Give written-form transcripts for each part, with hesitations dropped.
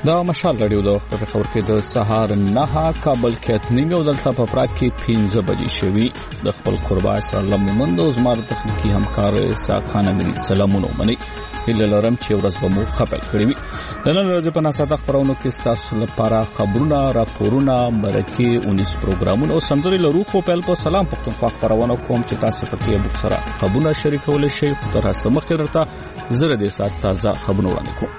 دا مشال رادیو د خبر کې د سهار 9 کابل کې اتنیمه او دلته په پراګ کې 15 بجې شوي د خپل قربا سره لمنند او زمار تخنیکی همکار ساخان امری سلامونه مني هله لرم چې ورځ به مو خبر کړی وي د نن ورځې په ناساته خبرونو کې تاسو لپاره خبرونه راپورونه مرکه 19 پروګرامونه او سندري لرو خو په سلام پښتونخوا خبرونه کوم چې تاسو پکې بوک سره خبرونه شریکول شي تر هڅه مخکې درته زره د سات تازه خبرونه وړاندې کوم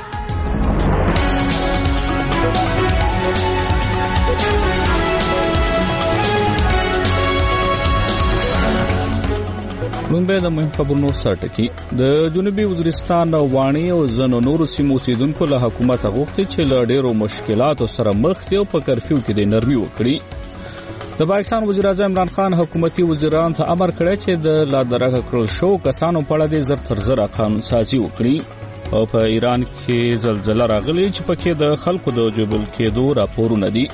لومبه د مهم خبرونو سرټکی د جنوبي وزیرستان وانی او زنو نورو سیمو سیدونکو له حکومت غوښتي چې له ډیرو مشکلاتو سره مخ دي او په کرفیو کې د نرمي وکړي د پاکستان وزیر اعظم عمران خان حکومتي وزیران ته امر کړی چې د لا درغه کړل شو کسانو په اړه د زر تر زر قانون سازي وکړي او په ایران کې زلزلہ راغلي چې پکې د خلکو د جبل کېدو راپورونه دي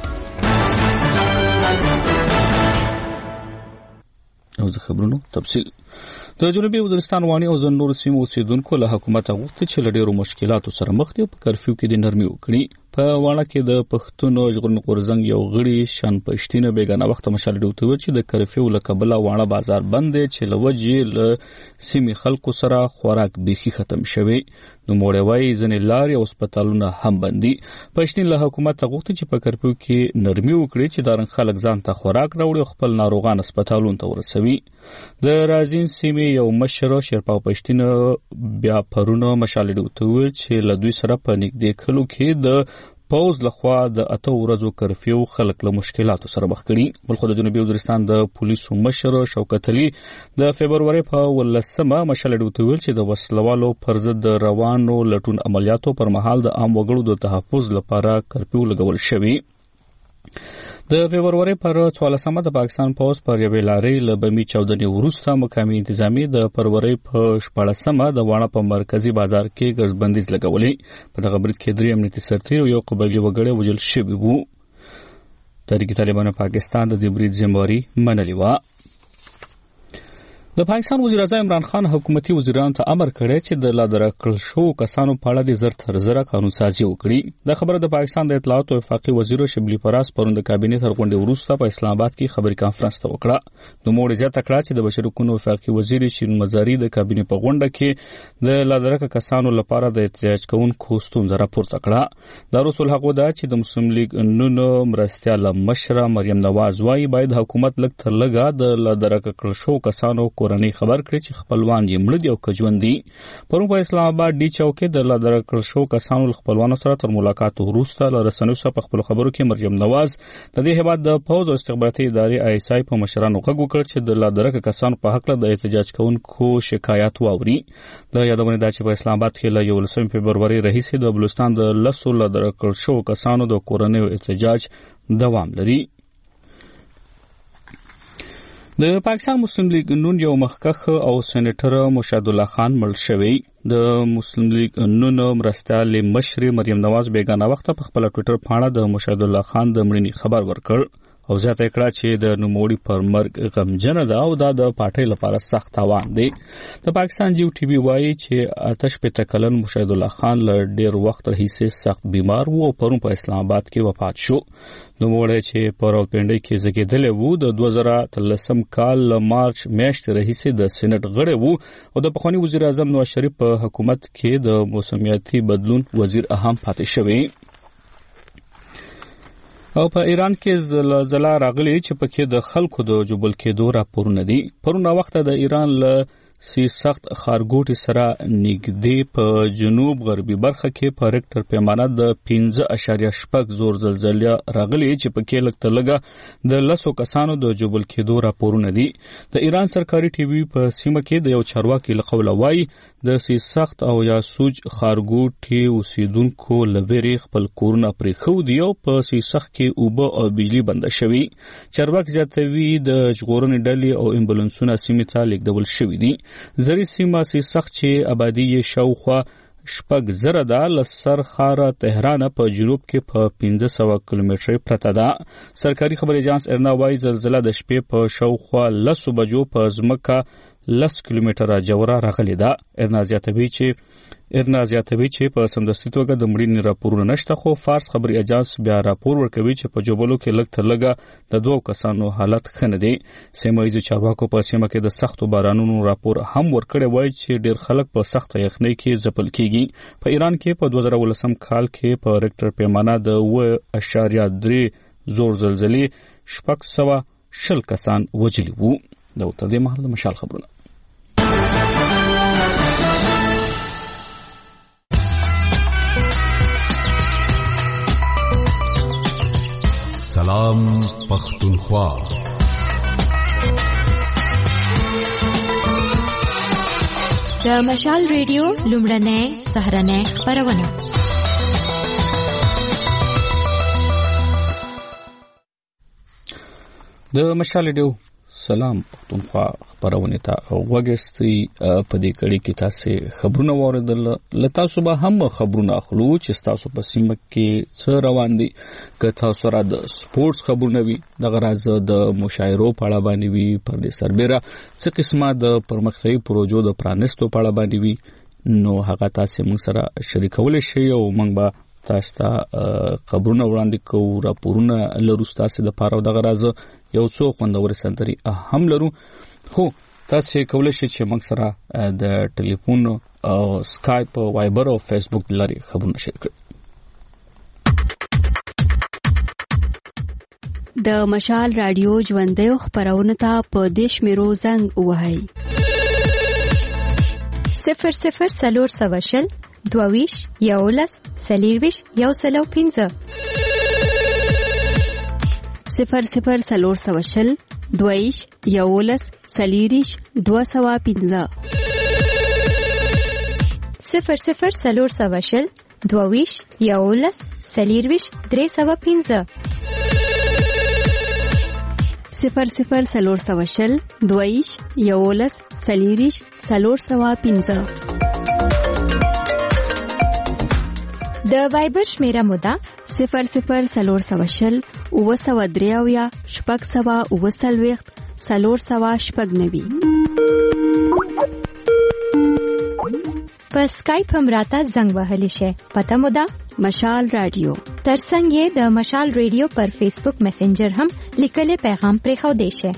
او د خبرونو تفصیل د جنوبي وزیرستان وانی او زنور سیمو اوسیدونکو له حکومت غوښتي چې له ډیرو مشکلاتو سره مخ دي په کرفیو کې د نرمي وکړي په وانه کې د پښتون ژغورن غورزنګ یو غړي شان پښتینه بیگانه وخت مشال ډوته چې د کرفیو له کبله وانه بازار بند دي چې لوجې له سیمې خلکو سره خوراک بيخي ختم شوی نو موړوي ځنې لارې او هسپتالونه هم بندي پښتین له حکومت غوښتي چې په کرفیو کې نرمي وکړي چې دارن خلک ځان ته خوراک راوړي خپل ناروغان هسپتالونو ته ورسوي د رازین سیمې یو مشر شرپاو پښتینه بیا پرونه مشال ډوته چې له دوی سره په نږدې کلو کې د پوز لخوا د اته ورځو کرفیو خلک له مشکلاتو سره مخ کړي بلخو د جنوبي وزیرستان د پولیسو مشر شوکت علي د فبرवरी په 18مه مشال ډوته چې د وسلوالو پر ضد روانو لټون عملیاتو پر مهال د عام وګړو د تحفظ لپاره کرفیو لګول شوی د فبرवरी پر 14مه د پاکستان پوز پر یوې لارې له بمی 14 وروسته مقامي انتظامی د فبرवरी په 14مه د وانه په مرکزی بازار کې ګرځبندیز لګولې په دغه برید کې درې امنیتي سرتیر او یو قبایلی وګړي وژل شوي وو تحریک طالبان پاکستان د دې برید ذمہواری منلې و د پاکستان وزیر اعظم عمران خان حکومتي وزیرانو ته امر کړی چې د لا درکړل شو کسانو په اړه د زر تر زره قانون سازي وکړي د خبره د پاکستان د اطلاعات او وفاقي وزیر شبلی فراس پروند کابینه تر غونډې وروسته په اسلام آباد کې خبري کانفرنس ته وکړه نو موږ زیاته کړه چې د بشري حقوقو وفاقي وزیر شین مزاری د کابینه په غونډه کې د لا درکه کسانو لپاره د احتجاج کوونکو ستونزه راپورته کړه د رسول حق ودا چې د مسلم لیگ نونو مرستيال مشره مریم نواز وايي باید حکومت لږ تر لږه د لا درکه کړل شو کسانو کورنۍ خبر کړی چې خپلوان یې مړ دي او کجوندي پرون په اسلام آباد ډی چوکې د لادرکړ شو کسانو خپلوانو سره تر ملاقات وروسته لرسنیو سره په خپل خبرو کې مریم نواز د دې هیواد د فوج او استخباراتي ادارې آیسای په مشرانو غږ وکړ چې د لادرکه کسانو په حق د احتجاج کوونکو شکایت واوري د یادونه ده چې په اسلام آباد کې له 11 فبرवरी راهیسې د بلوچستان د لسو لادرکړ شو کسانو د کورنۍ احتجاج دوام لري د پاکستان مسلم لیگ نون یو مخکخ او سېنیټر مشاد الله خان مړ شوی د مسلم لیگ نون مرستيال مشر مریم نواز بیگانه وخت په خپل ټوئیټر پاڼه د مشاد الله خان د مړینې خبر ورکړ او زیاته کړه چې د نوموړي پر مرګ غمجن ده او د پارټۍ لپاره سخت تاوان دی د پاکستان جیو ټي وی وایي چې آتش په تکلن مشاد الله خان له ډیر وخت راهیسې سخت بیمار وو او پرون په اسلام آباد کې وفات شو نوموړی چې په راولپنډۍ کې زیږیدلی وو د 2013 کال مارچ میاشتې راهیسې د سېنات غړی وو او د پخوانی وزیر اعظم نواز شریف په حکومت کې د موسمیاتي بدلون وزیر اهم پاتې شوی او په ایران کې زلزلہ راغلی چې پکې د خلکو د جبل کېدو راپورونه دي پرونه وخت د ایران له سی سخت خارګوټي سره نږدې په جنوب غربي برخه کې په ریکټر پیمانه د 5.8 زور زلزلې راغلي چې پکې لږه د لسو کسانو د جبل کېدو راپورونه دي د ایران سرکاري ټي وي په سیمه کې د یو چارواکي له قوله وایي د سی سخت او یا سوج خارګوټي اوسیدونکو لويري خپل کورونه پرې خو دی او په سی سخت کې اوبه او بجلی بند شوی چارواک زیاتوي د ژغورنې ډلې او امبولانسونه سیمه ته لیږدول شوی دي زری سیمه سی سخت چې آبادی شاوخوا شپږ زره ده لسر خاره تهران په جنوب کې په 1500 کیلومتر پرته ده سرکاري خبري اژانس ارنا وايي زلزلہ د شپې په شاوخوا 10 بجو په ځمکه 10 کیلومتره جوړه راغلي ده. ارنا زیاتوي چې په سمدستي توګه د مړینې راپورونه نشته، خو فارس خبري اجانس بیا راپور ورکوي چې په جوبلو کې لږ تر لږه د 2 کسانو حالت ښه نه دی. سیمه ییزو چارواکو په سیمه کې د سختو بارانونو راپور هم ورکړی وای چې ډیر خلک په سخته یخنۍ کې ځپل کیږي. په ایران کې په 2019 کال کې په ریکټر پیمانه د 0.3 زور زلزلې 620 کسان وژلي وو. دا تر دې مهال د مشال خبرونه. سلام پختونخوا. د مشال ریډیو لومړنۍ سهارنۍ خپرونه. د مشال ریډیو سلام پختونخوا خبرونه ته وګورئ. په دې کړي کې تاسو خبرونه واوریدل. تاسو به هم خبرونه اخلو چې تاسو په سیمه کې څه روان دي. که تاسو را د سپورتس خبرونه وي، د غراز د مشاعرو په اړه باندې وي، پر دې سربېره څه قسمه د پرمختیايي پروژو د پرانستو په اړه باندې وي، نو هغه تاسو موږ سره شریکول شي او موږ به تاسو ته خبرونه وړاندې کوو، راپورونه لرو تاسو د پاره. د غراز یو څو خوندور سندري هم لرو، خو تاسو کولای شئ چې موږ سره د ټلیفون او سکایپ او وایبر او فیسبوک لري خبرونه شریک کړئ. د مشال رادیو ژوندۍ خبرونه ته په دیش میرو زنګ وهاي 00 22 11 سلیرویش یو سلو 15 00 22 11 سلیریش 215 00 22 11 سلیرویش 315 00 22 11 سلیریش 315. د وایبر شمیره مودا 00 اوسودریاویا شپږ سوا اوسلويخت 490. په سکایپ هم راته زنګ وهلی شي. پته مودا مشال رادیو. ترڅنګ یې د مشال ریډیو پر فیسبوک میسنجر هم لیکلي پیغام پرې خو دی شي.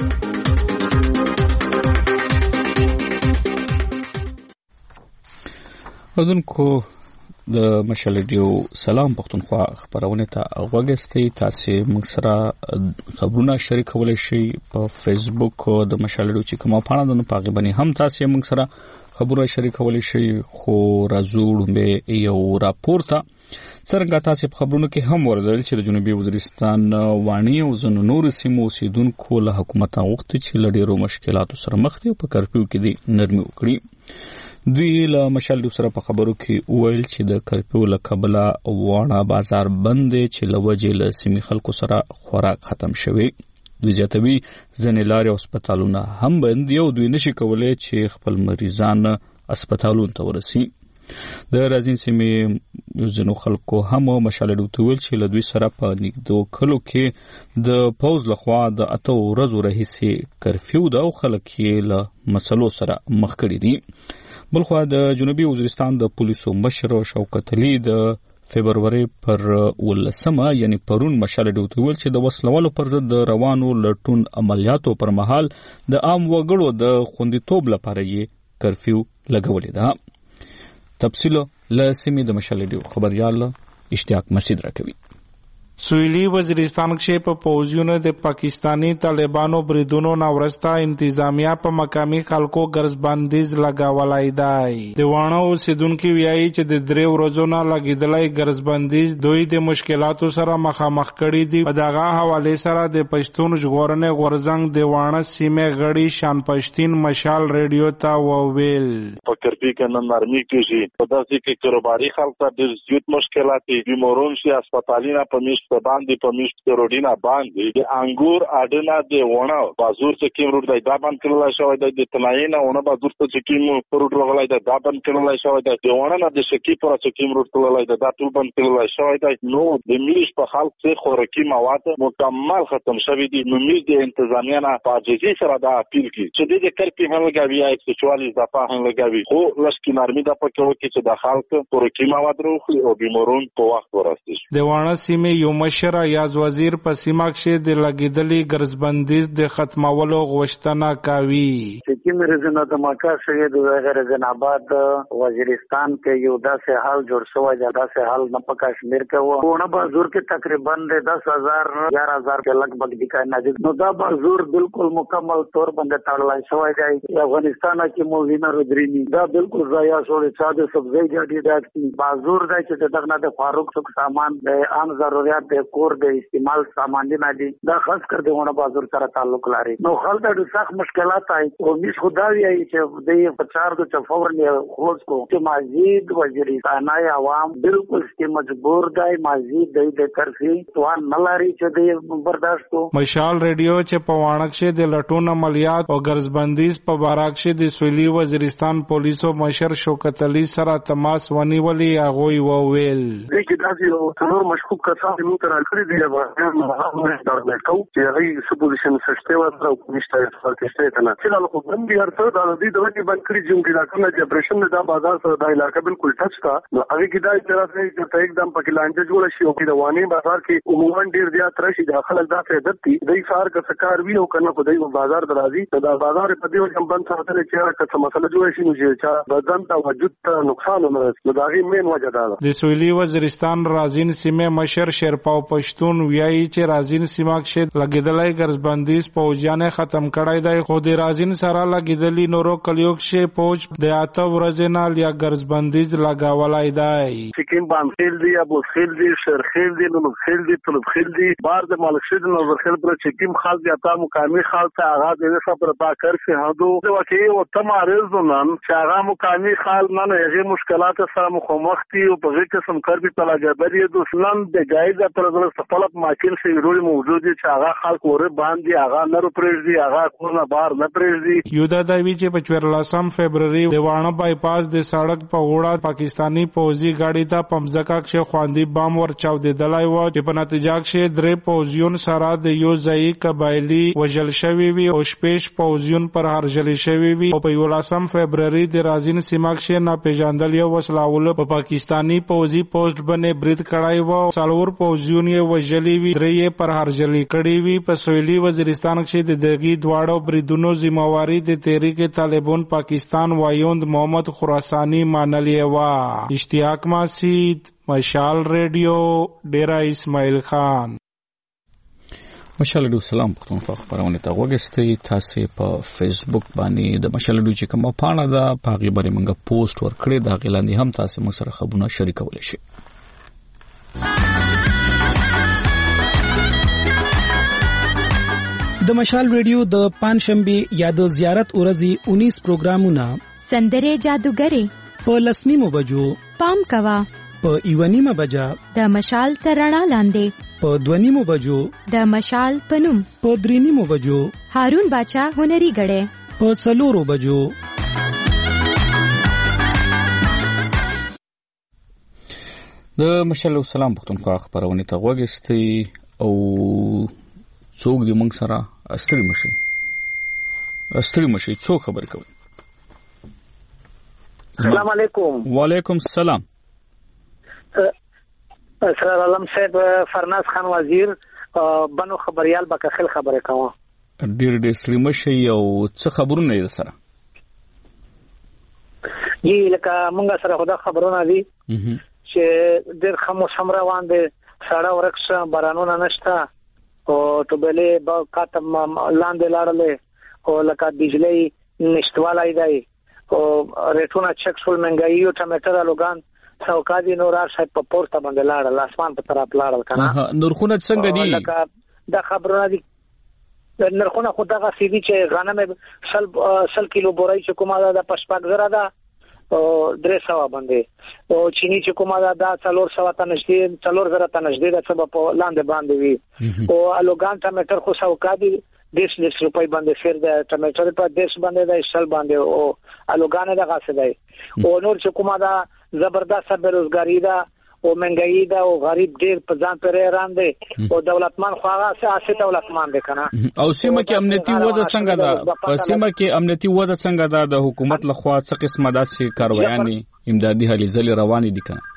اذنکو د مشال ریډیو سلام پختونخوا خبرونه ته وګورئ. تاسو موږ سره خبرونه شریکولای شئ په فیسبوک او د مشال ریډیو چې کومه پاڼه ده نو پاغه باندې هم تاسو موږ سره خبرونه شریکولای شئ. خو راځو به یو راپورته څنګه تاسو په خبرونو کې هم ورزل چې د جنوبي وزیرستان وانی او زنو نور سیمو اوسیدونکو له حکومت غوښتي چې لډیرو مشکلاتو سره مخ دي او په کرفیو کې دي نرمي وکړي. دوی له مشال سره په خبرو کې ویل چې د کرفیو له کبله واړه بازار بند چې لوجې له سیمې خلکو سره خوراک ختم شوی. دوی زیاتوي ځنې لارې او هسپتالونه هم بند دي او دوی نشي کولای چې خپل مریضان هسپتالونو ته ورسي. د رازین سیمې ځنو خلکو هم مشال ویل چې له دوی سره په نږدې کلو کې د پوز لخوا د 8 ورځو راهیسې کرفیو ده او خلک یې له مسلو سره مخ کړي دي. بلخوا د جنوبي وزیرستان د پولیسو مشر شوکت علي د فبرवरी پر 18 یعنی پرون مشال ویل چې د وسلوالو پر ضد د روانو لټون عملیاتو پر مهال د عام وګړو د خوندیتوب لپاره یې کرفیو لګولې ده. تفصیل له سیمې د مشال خبريال اشتیاق مسعود راکوي. سویلی وزیرستان کې په پوزیونو د پاکستانی طالبانو بریدونو ناورستا انتظامیه په مقامی خلکو ګرځبندیز لګاولای دی. د وانه اوسیدونکو ویایي چې د 3 ورځو نه لګیدلای ګرځبندیز دوی د مشکلاتو سره مخامخ کړي دي. په دغه حواله سره د پښتون ژغورنې غورزنګ د وانه سیمه غړي شان پښتين مشال ریډیو ته وویل په کرپی کې نن نرمي کیږي. په داسې کې کاروباري خلک ته ډېر زیات مشکلات دي. بیمارون شي هسپتالونه په میشت په باندې په میشت روډینا باندې د انګور اډنا د ونه بازور چې کوم روډ دی دا باندې کړل شوی دی د تلاینا ونه بازور چې کوم روډ راغلی دی دا باندې کړل شوی دی د ونه نه د شکی پر چې کوم روډ تللی دی دا ټول باندې کړل شوی دی نو د میش په خلک څخه خوراکي مواد مکمل ختم شوی دي نو میش د انتظامیه نه پاجزي سره دا اپیل کی چې د کرپی هم لګوي یا سچوالي ځپا هم لګوي خو لشکې نرمي د پکې وکړي چې د خلک خوراکي مواد روخلي او بیمارون په وخت ورسي د وانه سیمې یو مشر یاز وزیر په سیمه کې د لګیدلې ګرځبندیز د ختمولو غوښتنه کوي چې کوم رزنه د مکه شوی د غیر آباد وزیرستان کې یو داسې حال جوړ شوی دی داسې حال نه په کشمیر کې و ونه بازور کې تقریبا 10,000 11,000 کې لګبګ دي کانه نو دا بازور بالکل مکمل طور باندې تړل شوی دی افغانستان کې موزینا رودرینی دا بالکل ضایع شو چې د سبزی جاډي د بازور دی چې دغه د فاروق څخه سامان د عام ضرورت د کور د استعمال سامان نه دي دا خاص کر دیونه بازار سره تعلق لري نو خلک د سخت مشکلات آئی او مش خدای ای چې د پچار د چفور نه خلاص کو چې مزید وزیرستان عوام بالکل چې مجبور دی مزید د کرفي توان نلاري چې د برداشت کو مشال ریډیو چې په وانکشه د لټون عملیات او ګرځبندیز په باراکشه د سویلي وزیرستان پولیسو مشر شوکت علي سره تماس ونیولي هغه وویل چې دا یو څلور مشکوک کسان موږ تر کړی دی هغه دا کو چې هغه سپوزیشن سشته ورته نشته ورکشته کنه چې له کوم بي ارته دا د دې دغه باندې کړی چې موږ دا کومه جبريشن دا بازار سره د علاقې بالکل ټچ تا نو هغه کې دا اعتراض دی چې एकदम پکې لانجه جوړ شي او په رواني بازار کې عموما ډیر زیات راشي داخله دا عادت دي د سار کا سکار وی او کنه په دې بازار درازي دا بازار په دې وجه باندې ساتل چې هغه څه مسله جوړ شي نو چې بدن ته وجود ته نقصان ورسي دا غي مين وجه ده د سویلي وزیرستان رازین سیمه مشر شیرپاو پښتون ویایي چې رازین سیمه کې لګیدلای ګرځبندیز پوجانه ختم کړای دی خو د رازین سره لګیدلی نورو کلیو کې پوج د اته ورځې نه لیا ګرځبندیز لګاولای دی چکین باندې دی ابو خیل دی شرخیل دی نو خیل دی طلب خیل دی بار د مالک شید نو خیل پر چکیم خال دی اتا مقامی خال ته هغه د صبر با کر فی هدو د واقعي او تمارز نن چې هغه مقامی خال نه هغه مشکلات سره مخامختی او په قسم کار به طلا جبري د اسلام د جایزه پر ضرورت طلب ماکل شي ضروري موجود دي چې هغه خلک ور باندې هغه نر پرېږدي هغه کورنه بار نه پرېږدي یو دا دی چې په 14 فبرवरी د وانه بایپاس د سړک په وړاندې پاکستانی پوځي گاډي ته پمزکا کې خواندي بام ور چاو د دلای و چې په نتیجه کې درې پوځیون سره د یو ځای قبایلی وجل شوی وي او شپږ پوځیون پر هرجل شوی وي او په 14 فبرवरी د رازین سیمه کې نه پیژندل یو وسلاول په پاکستانی پوځي پوسټ باندې برید کړای و سالور پوځیون یې وجلی وي درې پر هرجلی کړي وي په سویلي وزیرستان کې د دغې دواړو بریدونو ذمہواری د تحریک طالبان پاکستان وایوند محمد خراسانی مانلی و اشتیاق ماسید مشال ریډیو ډیرا اسماعیل خان مشال ریډیو سلام پښتونخوا خبرونه ته وګورئ تاسو په فیسبوک باندې د مشال ریډیو چې کومه پاڼه ده په هغه باندې موږ پوسټ ورکړی دا غلاندې هم تاسو موږ سره خبرونه شریکولی شئ د مشال ریډیو د پنځشنبه یا د زیارت ورځې 19 پروګرامونه سندره جادوګری په لسنیمو بجو پام کوا په ایوانیمه بجا د مشال ترڼا لاندې په دونیمو بجو د مشال پنوم په درینیمو بجو هارون باچا هنري غړې په څلورو بجو د مشال سلام پښتونخوا خبرونه ته وګورئ او څوک دې موږ سره استری مشي څوک خبر کوي السلام علیکم وعلیکم السلام سر علم صاحب فرناز خان وزیر بنو خبريال بکخل خبره کوم ډیر استری مشي او څه خبرونه یې سره جی لکه موږ سره خدا خبرونه دي چې ډیر خموش هم روان دي ساړه ورکشه بارانونه نشته او ټوبلې با کاتم لاندې لاړلې او لکه بجلی نشټوالای دی او ریټونه چک شول منګایي او ټماټر الوګان څوکادي نور ارشد په پورته باندې لاړل اسمان په طرف لاړل کنه نرخونه څنګه دي لکه دا خبرونه دي نرخونه خو دغه سیدی چې غنم 100 کیلو بورای چې کومه ده 55 زره ده 300 باندې او چینی چې کومه دا 400 ته نږدې 4000 ته نږدې د سبب په لاندې باندې وي او الوګان ټماټر خو سوکادي 10 روپۍ باندې فیر د ټماټر په 10 باندې د شل باندې او الوګان د غاسه دی او نور چې کومه دا زبردست بیروزګاری دا او منګایی دا او غریب ډیر په ځان پرې ران دي او دولتمن خو هغه سیاسي دولتمن دي کنه او سیمه کې امنیتي وضع څنګه ده په سیمه کې امنیتي وضع څنګه ده د حکومت لخوا څه قسمه داسې کاروایانې امدادي هلې ځلې روانې دي کنه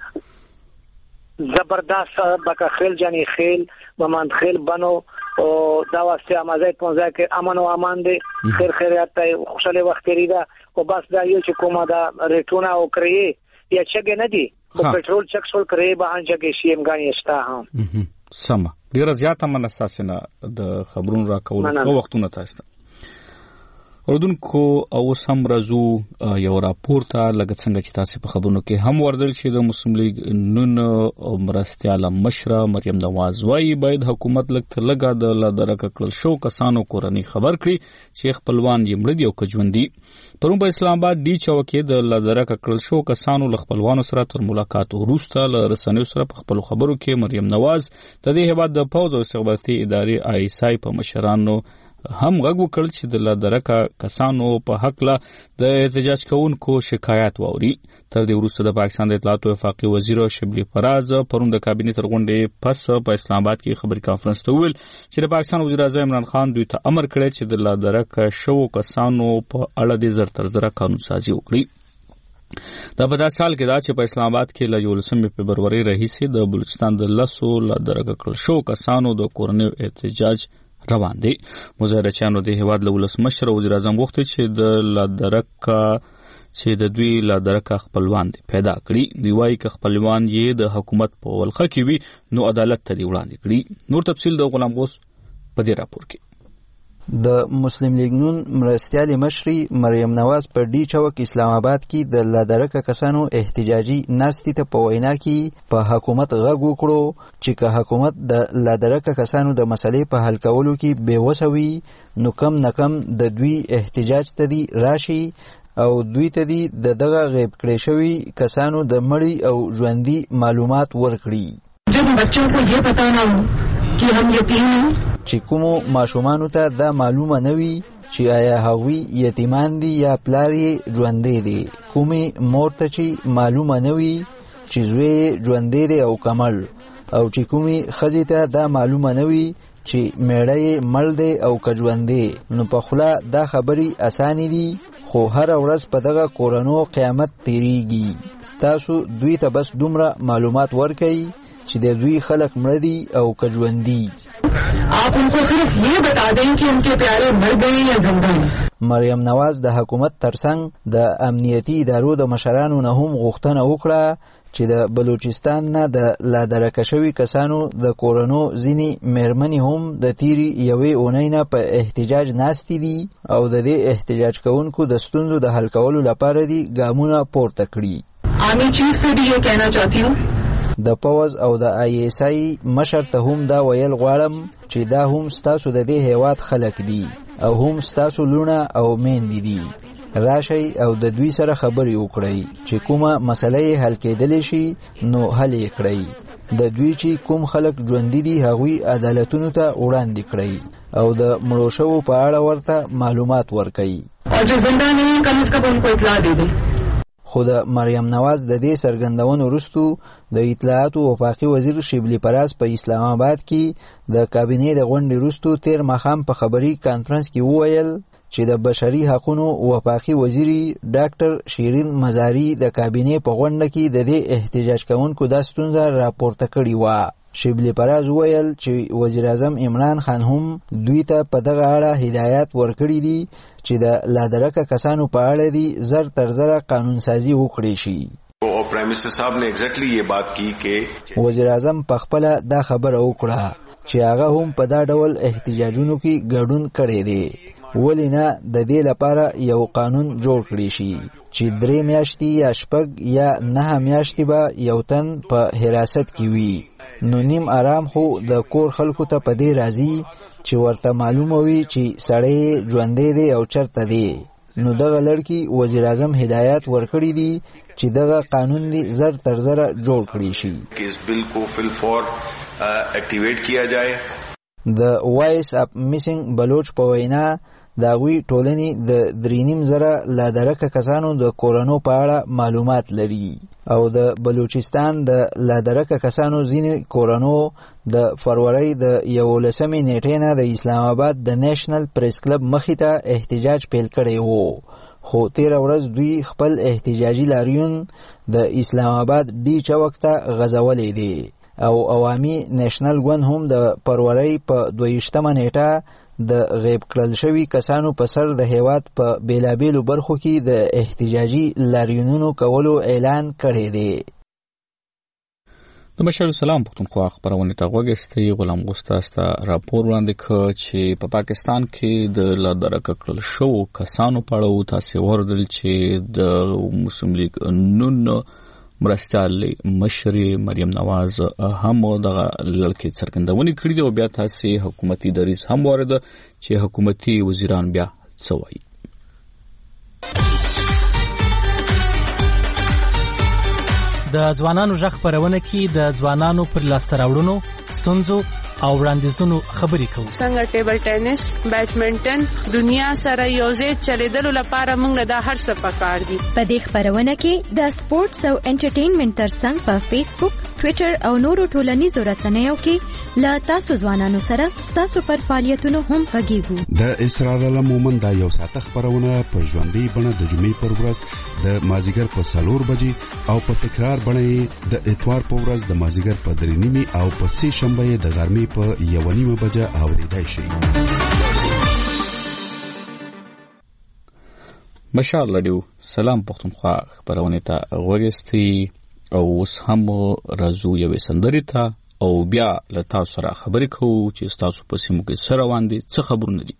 زبردست بکا خیل جانی خیل ممند خیل بنو او دا واسطه امازای 15 کې امن او امان دي خیر خیریت ته خوشاله وخت کړی دا او بس دا یو چې کومه دا ریټونه او کړی یا څنګه نه دي او پټرول چک شول کړی به انځه کې شي امګانی شتا ها سم ډیر زیاته مناساسنه د خبرونو راکول او وختونه تاسو اردوونکو او سم رازو یو راپورته لګ څنګه چې تاسو په خبرونو کې هم وردل چې د مسلم لیگ نن مرستياله مشره مریم نواز وايي باید حکومت لګ د درک کړل شو کسانو کورنۍ خبر کړي چې خپلوان یې مړ دي او کجوندي پرون په اسلام آباد ډی چوکې د درک کړل شو کسانو خپلوانو سره تر ملاقات وروسته له رسنیو سره په خپل خبرو کې مریم نواز د دې هیواد د پوز او استخباراتي ادارې آی اس آی په مشرانو هم غږ وکړ چې د لادرکه کسانو په حق له د احتجاج کوونکو شکایت ووري تر دې وروسته د پاکستان د اطلاعات او وفاقي وزیر شبلی فراز پرون د کابینه تر غونډې پس په اسلام آباد کې خبري کانفرنس ته ویل چې د پاکستان وزیر اعظم عمران خان دوی ته امر کړی چې د لادرکه شو کسانو په اړه د زر تر زر قانون سازي وکړي دا په داسې حال کې دا چې په اسلام آباد کې له 11 فبرवरी راهیسې د بلوچستان د لسو لادرکه کړل شو کسانو د کورنۍ احتجاج روان دي مظاهرچیانو د هیواد له ولسمشر وزیر اعظم غوښتي چې د لادرکه چې د دوی لادرکه خپلوان دي پیدا کړي دی وايي چې خپلوان یې د حکومت په ولخه کې وي نو عدالت ته دی وړاندې کړي نور تفصیل د غلام غوث په دې راپور کې د مسلم لیگ نون مرستيالي مشري مریم نواز په ډی چوک اسلام آباد کې د لادرکه کسانو احتجاجي ناستې ته په وینا کې په حکومت غږ وکړو چې که حکومت د لادرکه کسانو د مسلې په حل کولو کې بې وسه وي نو کم نه کم د دوی احتجاج ته دی راشي او دوی ته دی دغه غیب کړی شوی کسانو د مړی او ژوندۍ معلومات ورکړي جب بچوں کو یہ پتا نہ ہو کہ ہم یتیم ہیں چې کومو ماشومانو ته دا معلومه نه وي چې آیا هغوی یتیمان دي یا پلار یې ژوندی دی کومې مور ته چې معلومه نه وي چې زوی یې ژوندی دی او کمل او چې کومې ښځې ته دا معلومه نه وي چې میړه یې مړ دی او که ژوندی نو په خوله دا خبرې اسانې دي خو هره ورځ په دغه کورنو قیامت تیریږي تاسو دوی ته بس دومره معلومات ورکئ چې د دوی خلک مړه دي او که ژوندي آپ ان کو صرف یہ بتا دیں کہ ان کے پیارے مر گئے یا زندہ ہیں مریم نواز د حکومت ترڅنګ د امنیتي ادارو د مشرانو نه هم غوښتنه وکړه چې د بلوچستان نه د لادرکه شوي کسانو د کورنو ځینې میرمنې هم د تیرې یوې اونۍ نه په احتجاج ناستې دي او د دې احتجاج کوونکو د ستونزو د حل کولو لپاره دي ګامونه پورته کړي عامې چیف سے بھی یہ کہنا چاہتی ہوں د پوز او د آی اس آی مشر ته هم دا ویل غواړم چې دا هم ستاسو د دې هیواد خلک دي او هم ستاسو لونه او میندې دي راشئ او د دوی سره خبرې وکړئ چې کومه مسله یې حل کېدلی شي نو حل یې کړئ د دوی چې کوم خلک ژوندي دي هغوی عدالتونو ته وړاندې کړئ او د مړو شوو په اړه ورته معلومات ورکړئ او جو زنده نه وي کم از کم ان کو اطلاع دے دیں خو د مریم نواز د دې څرګندونو وروستو د اطلاعات او وفاقي وزیر شبلی فراز په اسلام آباد کې د کابینې د غونډې وروستو تیر ماښام په خبري کانفرنس کې وویل چې د بشري حقوقو وفاقي وزیر ډاکټر شیرین مزاری د کابینې په غونډه کې د دې احتجاج کوونکو د ستونزه راپورته کړې و شبلی فراز ویل چې وزیر اعظم عمران خان هم دوی ته په دغه اړه هدایت ورکړي دي چې د لادرکه کسانو په اړه دي زر تر زر قانون سازي وکړي شي اور پرائم منسٹر صاحب نے ایگزیکٹلی یہ بات کی کہ وزیر اعظم په خپل دا خبره وکړه چې هغه هم په دا ډول احتجاجونو کې ګډون کړی دی ولې نه د دې لپاره یو قانون جوړ کړی شي چې 3 میاشتې یا 6 یا 9 میاشتې به یو تن په حراست کې وي نو نیم آرام خو د کور خلکو ته پدې راځي چې ورته معلومه وي چې سړی ژوندی دی او چرته دی نو دغه لړکی وزیر اعظم هدایت ورکړي دي چې دغه قانون دی زر تر زره جوړ کړي شي कि इस बिल को फिल फॉर एक्टिवेट किया जाए. د وایس اپ میسنګ بلوچ په وینا دا غوی ټولنې د 3.5 زره لا درکه کسانو د کورونا په اړه معلومات لري او د بلوچستان د لا درکه کسانو ځینې کورونا د فروری د 11 نیټې نه د اسلام آباد د نېشنل پریس کلب مخې ته احتجاج پیل کړی وو خو 13 ورځ دوی خپل احتجاجي لاریون د اسلام آباد ډي چوک ته غځولې دي او عوامي نېشنل ګوند هم د فروری په 22 نیټه د غیب کړل شوی کسانو په سر د هیواد په بیلابیلو برخو کې د احتجاجي لاریونونو کولو اعلان کړی دی. د مشر سلام پښتونخوا خبرونه ته وګورئ. غلام غوستاستا راپور وړاندې کړ چې په پاکستان کې د لادرک کړل شو کسانو په اړه تاسو وردل چې د مسلم لیگ نون مرستال مشر مریم نواز هم دغه لړکې څرګندونې کړې دي او بیا تاسو حکومتي دریځ هم وارد چې حکومتي وزیران بیا څه وایي. د ځوانانو ژغ خبرونه کې د ځوانانو پر لاسته راوړنو ستونزو او وړاندیزونو خبرې کوو. څنګه ټیبل ټینس، بیډمنټن دنیا سره یوځای چلیدلو لپاره موږ دا هر څه پکار دي. په دې خبرونه کې د سپورتس او انټرټینمنټ ترڅنګ په فیسبوک، ټوئیټر او نورو ټولنیزو رسنیو کې لا تاسو ځوانانو سره تاسو پر فعالیتونو هم غږیږو. د اسرار مومن دا یو ساعت خبرونه په ژوندۍ بڼه د جمعې پر ورځ د مازیګر په 4 بجې او په تکرار بڼه د اتوار په ورځ د مازیګر په 3:30 او په سه شنبه د غرمې په 1:30 بجې اوریدای شي. مشال رادیو سلام پښتونخوا خبرونه ته وګورئ او اوس هم راځو یو سندري ته او بیا له تاسو سره خبرې کوو چې تاسو په سیمو کې سره روان دي څه خبرونه دي.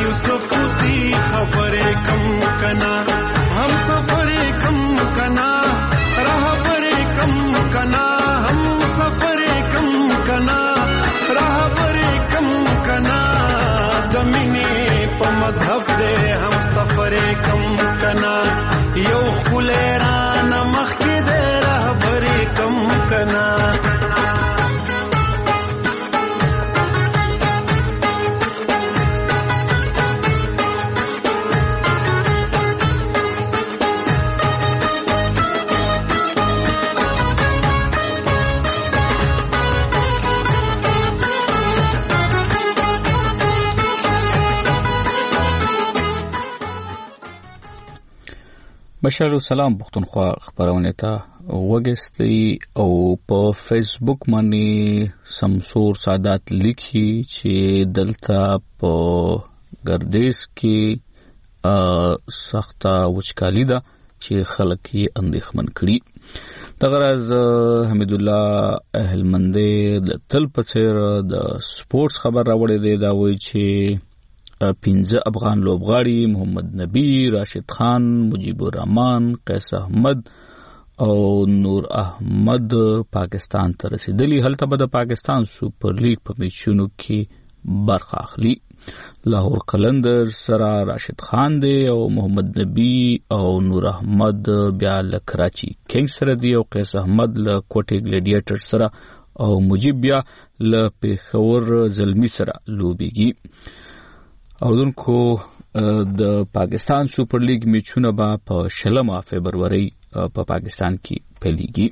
یوسف سی خبرې کم کنا هم سفرې کم کنا رهبرې کم کنا هم سفرې کم کنا رهبرې کم کنا د مینې په مذهب دې هم سفرې کم کنا یو خلیران مخکې دې رهبرې کم کنا بشر سلام پښتونخوا خبرونه ته وګستي او په فیسبوک باندې سمسور سادات لیکي چې دلته په ګردیز کې سخته وچکالي ده چې خلک یې اندېښمن کړي. دغرض حمید الله اهلمندې د تل په څیر د سپورتس خبر راوړی دی. دا وایي چې 15 افغان لوبغاړي محمد نبی، راشد خان، مجیب الرحمن، قیس احمد او نور احمد پاکستان ته رسیدلی. هلته به د پاکستان سوپر لیګ په میچونو کې برخه اخلي. لاهور قلندر سره راشد خان دی او محمد نبی او نور احمد بیا له کراچي کینګز سره دی او قیس احمد له کوټي ګلیډیټر سره او مجیب بیا له پیښور زلمی سره لوبيږي. او دونکو د پاکستان سوپر لیګ میچونه به په 16 فبرवरी په پاکستان کې پیلېږي.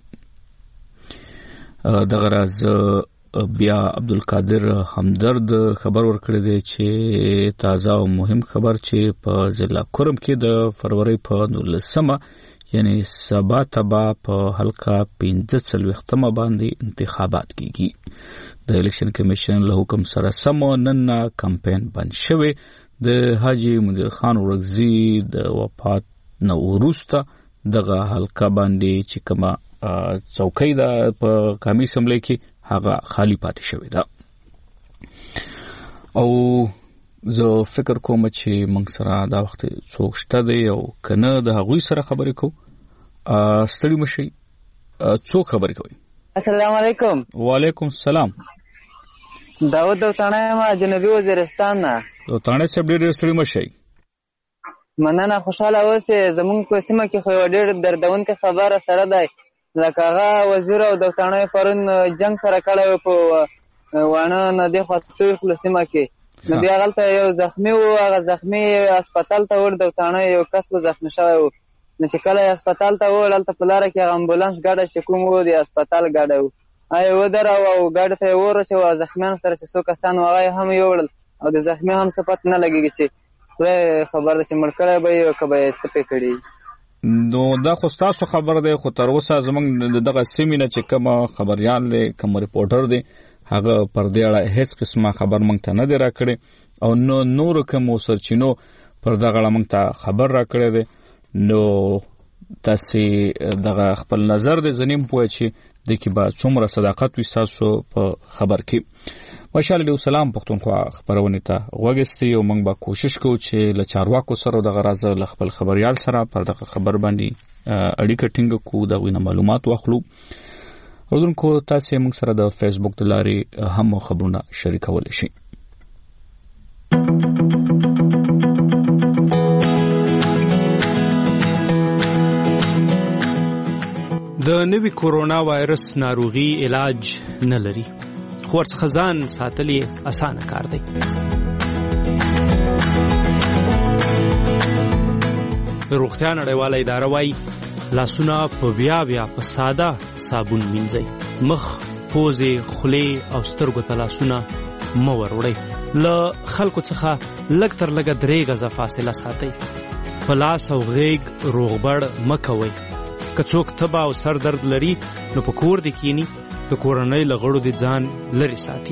دغه راز بیا عبدالقادر همدرد خبر ورکړی دی چې تازه او مهم خبر چې په ضلع کرم کې د فروری په 19 یعنی سبا تبا په حلقه 15 باندې انتخابات کیږي. د الیکشن کمیشن له حکم سره سمونن کمپاین بند شوی. د حاجی منیر خان ورغزی د وفات نو وروسته دغه حلقه باندې چې کومه څوکۍ ده په قومي اسمبلی کې هغه خالی پاتې شوی ده. او زه فکر کوم چې موږ سره دا وخت څوک شته دی او کنه د هغوی سره خبرې کوو. ستړي مشي څوک خبرې کوي؟ السلام علیکم. وعلیکم السلام. داود دوتانه ما جنوبي وزیرستان نه. دوتانه سب ډېر ستړي مشي. مننه، خوشاله اوسئ. زمونږ په سیمه کې خو ډېر دردونکې خبره سره دی. لکه هغه وزیر او دوتانه پرون جنگ سره کړی په وانه نه دی خاطر خپل سیمه کې. نو بیا غلطه یو زخمی و، هغه زخمی هسپتال ته ور دوتانه یو کس و زخمی شوی و. نو چې کله هسپتال ته وړل هلته په لاره کې هغه امبولانس ګاډی چې کوم و د هسپتال ګاډی و، هغه یې ودراوه او ګاډي ته یې ورچوه. زخمیانو سره چې څو کسان و هغه یې هم یوړل او د زخمي هم څه پته نه لګېږي چې خدای خبر ده چې مړ کړی به یې او که به یې څه پې کړي. نو دا خو ستاسو خبر دی، خو تر اوسه زموږ دغه سیمې نه چې کومه خبریال دی کوم ریپورټر دی هغه پر دې اړه هیڅ قسمه خبر موږ ته نه دی راکړی او نو نور کوم سرچینو پر دغه اړه موږ ته خبر راکړی دی. نو تاسې دغه خپل نظر دی زنیم پوه چې د کې به څومره صداقت وي ستاسو په خبر کې. ماشاءالله سلام پښتونخوا خبرونه ته وګستي او موږ به کوشش کوو چې له چارواکو سره دغه راز له خپل خبريال سره پر دغه خبر باندې اړیکه ټینګ کوو، دغه معلومات واخلو. ورونکو تاسو موږ سره د فیسبوک د لارې هم خبرونه شریکول شي. د نوي کورونا وایرس ناروغي علاج نه لري، خو ورڅخه ځان ساتل یې اسانه کار دی. روغتیا نړیواله اداره وایي لاسونه په بیا په ساده صابون مینځئ. مخ، پوزې، خولې او سترګو ته لاسونه مه وروړئ. له خلکو څخه لږ تر لږه 3 غزه فاصله ساتئ. په لاس او غیږ روغبړ مه کوئ. که څوک تبه او سر درد لري نو په کور دې کینی، د کورنۍ له غړو دې ځان لرې ساتي.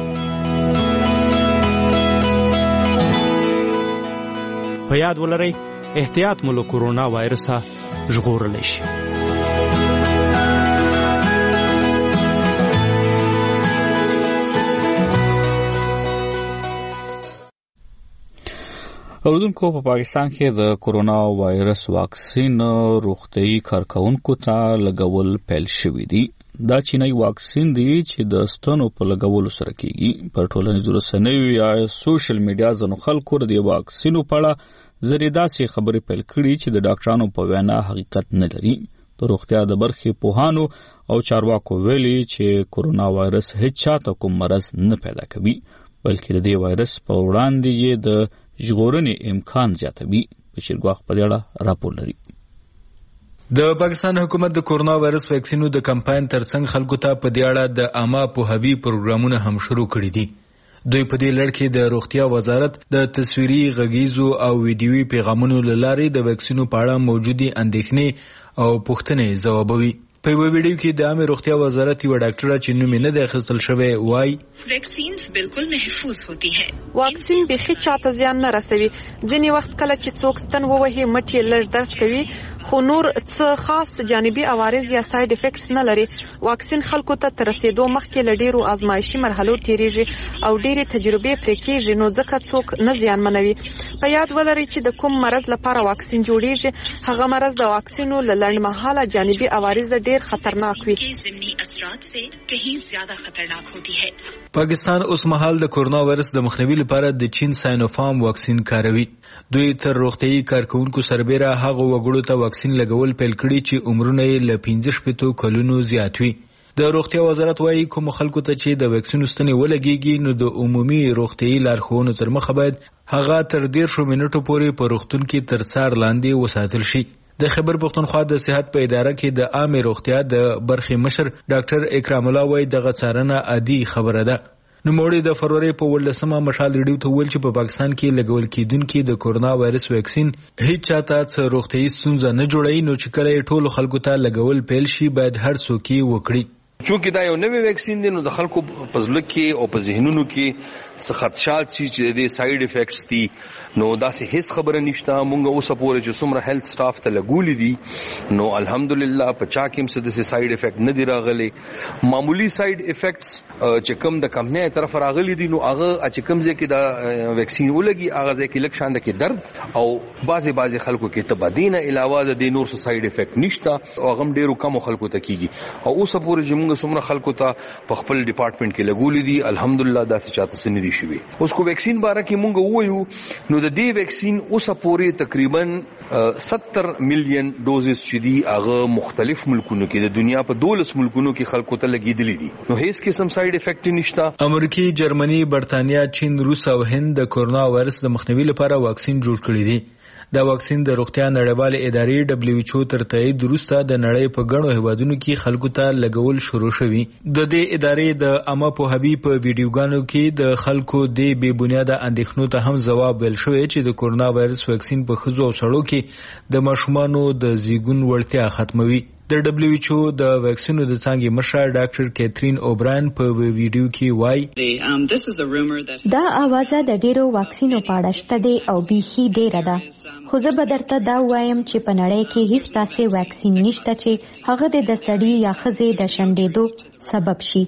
په یاد ولرئ احتیاط مو له کورونا وایرسه ژغورلی شي. اوردونکو په پاکستان کې د کورونا وایرس واکسین روغتیايي کارکونکو ته لګول پیل شوی دی. دا چینای واکسین دی چې د ستنو په لګولو سره کیږي. پر ټولنیزو رسنیو یا سوشل میډیا ځینو خلکو د واکسینو په اړه زریداسي خبرې پیل کړي چې د ډاکټرانو په وینا حقیقت نه لري. د روغتیا د برخې پوهانو او چارواکو ویلي چې کورونا وایرس هیڅ چاته کوم مرض نه پیدا کوي، بلکې د دې وایرس په وړاندې یې د ژغورنې امکان زیاتوي. بشیر ګواخ په دې اړه راپور لري. د پاکستان حکومت د کورونا وایرس ویکسینو د کمپاین ترڅنګ خلکو ته په دې اړه د عامه پوهاوي پروګرامونه هم شروع کړي دي. دوی په دې لړ کې د روغتیا وزارت د تصویري، غږیزو او ویډیوي پیغامونو له لارې د ویکسینو په اړه موجودي اندېښنې او پوښتنې ځوابوي. په یو ویډیو کې د عامه روغتیا وزارت یو ډاکټر چې نوم یې نه دی اخیستل شوی وایي ویکسینز بالکل محفوظ ہوتی ہے. واکسین بيخي چاته زیان نه رسوي. ځینې وخت کله چې څوک ستن ووهي مټ یې لږ درد کوي، خو نور څه خاص جانبي عوارض یا ساید افیکټس نه لري. واکسین خلکو ته تر رسیدو مخکې له ډیرو آزمایشي مرحلو تیریږي او ډیرې تجربې پرې کیږي، نو ځکه څوک نه زیانمنوي. په یاد ولرئ چې د کوم مرض لپاره واکسین جوړیږي، هغه مرض د واکسینو له لنډمهاله جانبي عوارض ډیر خطرناک وي. پاکستان اوس مهال د کورونا وایرس د مخنیوي لپاره د چین ساینوفارم واکسین کاروي. دوی تر روغتیايي کارکونکو سربېره هغه وګړو ته واکسین لګول پیل کړي چې عمرونه یې له 15 کلونو زیات وي. د روغتیا وزارت وايي کوم خلکو ته چې د ویکسین ستنې ولګيږي نو د عمومي روغتیايي لارښوونو تر مخه باید هغه تر 10 منټو پورې په روغتون کې تر څار لاندې وساتل شي. د خیبر پښتونخوا د صحت په اداره کې د عامه روغتیا د برخې مشر ډاکټر اکرام الله وايي دغه څارنه عادي خبره ده. نوموړي د فروری په 18مه مشال ریډیو ته ویل چې په پاکستان کې لګول کېدونکي د کورونا وایرس ویکسین هیڅ چاته څه روغتیايي ستونزه نه جوړوي، نو چې کله ټولو خلکو ته لګول پیل شي باید هر څوک یې وکړي. چونکه دا یو نوې ویکسین دی نو د خلکو په ځل کې او په ذهنونو کې څه خدشات چې د ساید افیکټس دي، نو دا سه هیڅ خبره نشته. مونږ اوس پورې چې څومره هیلث سټاف ته لګولې دي نو الحمدلله په چا کې څه د ساید افیکټ نه دی راغلي. معمولی ساید افیکټس چې کوم د کمپنۍ طرف راغلي دي نو هغه چې کوم ځکه دا ویکسین ولګي هغه ځکه لک شان کې درد او بعضي خلکو کې تبدینه علاوه د نور ساید افیکټ نشته او هغه ډیرو کم خلکو ته کیږي. او اوس پورې موږ څومره خلکو ته په خپل ډپارټمنټ کې لګولې دي الحمدلله دا څه چاته سن دي شوی. اوس کو ویکسین باره کې موږ وایو نو د دې ویکسین اوس پورې تقریبا 70 ملین ډوزز چې دي هغه مختلف ملکونو کې د دنیا په 12 ملکونو کې خلکو ته لګیدلې دي، نو هیڅ قسم ساید افیکټ نشته. امریکا، جرمني، برتانیا، چین، روس او هند د کورونا وایرس د مخنیوي لپاره واکسین جوړ کړی دي. دا واکسین د روغتیا نړیوالې ادارې WHO تر تایید وروسته د نړۍ په ګڼو هیوادونو کې خلکو ته لګول شروع شوي. د دې ادارې د عامه پوهاوي په ویډیوګانو کې د خلکو د بې بنیاده اندېښنو ته هم ځواب ویل شوی چې د کورونا وایرس واکسین په ښځو او سړو کې د ماشومانو د زیږون وړتیا ختموي. د WHO د ویکسینو د څانګې مشر ډاکټر کیترین اوبراین په ویډیو کې وایي دا اوازه د ډیرو واکسینو په اړه شته دی او بیخي ډیره ده، خو زه به درته دا وایم چې په نړۍ کې هیڅ داسې واکسین نشته چې هغه د سړي یا ښځې د شنډېدو سبب شي.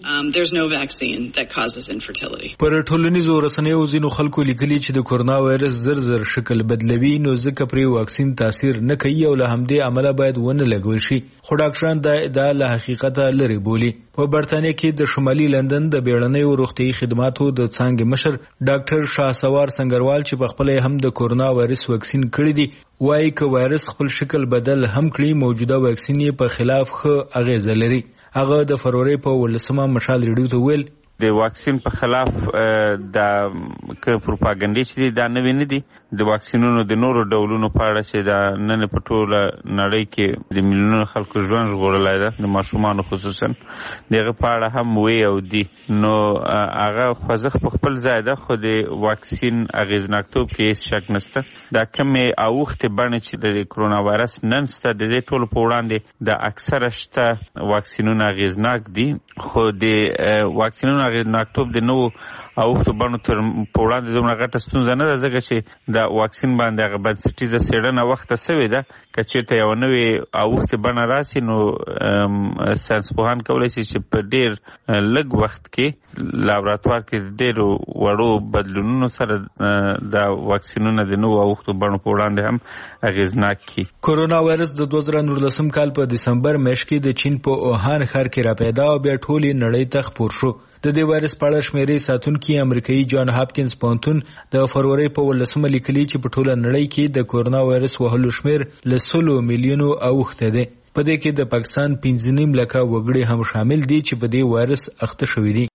پر ټولنیزو رسنیو ځینو خلکو لیکلي چې د کورونا وایرس زر شکل بدلوي نو ځکه پرې واکسین تاثیر نه کوي او له همدې عمله باید ونه لګول شي، خو ډاکټران دا ادعا له حقیقته لرې بولي. په برتانیا کې د شمالي لندن د بیړنیو روغتیايي خدماتو د څانګې مشر ډاکټر شاهسوار سنگروال چې په خپل هم د کورونا وایرس واکسین کړی دی وایي که وایرس خپل شکل بدل هم کړي موجوده واکسین یې په خلاف ښه اغیزه لري. هغه د فروری په 18مه مشال ریډیو ته ویل د واکسین په خلاف د پروپاګاندا چې دا نوی نه دي، د واکسینونو د نورو ډولونو په اړه چې دا نن په ټوله نړۍ کې د میلیونونو خلکو ژوند ژغورلی ده، د ماشومانو خصوصا دغه په اړه هم وی او دي، نو هغه خوځښت په خپل ځای ده، خو د واکسین اغېزناکتوب کې هېڅ شک نشته. دا کمې اوښتې بڼې چې د کرونا وایرس نن شته د دې ټولو په وړاندې د اکثره شته واکسینونه اغېزناک دي، خو د واکسینونو اغېزناکتوب د نوو اوښتو بڼو تر په وړاندې دومره غټه ستونزه نه ده، ځکه چې د واکسین باندې هغه بنسټیزه څېړنه وخته سوې ده. که چېرته یوه نوې اوښتې بڼه راسي نو ساینسپوهان کولی شي چې په ډېر لږ وخت کې لابراتوار کې ډېرو وړو بدلونونو سره د واکسینونه د نوو اوښتو بڼو په وړاندې هم اغېزناک کړي. کورونا وایرس د 2019 کال په دسمبر میاشت کې د چین په اوهان ښار کې راپیدا او بیا ټولې نړۍ ته خپور شو. د دې وایرس په اړه شمیرې ساتونکي امریکایي جان هاپکینز پوهنتون د فروری په 18 لیکلي چې په ټوله نړۍ کې د کورونا وایرس وهلو شمیر له 100 میلیونو اوښته دی. په دې کې د پاکستان 5.5 لکه وګړي هم شامل دي چې په دې وایرس اخته شوي دي.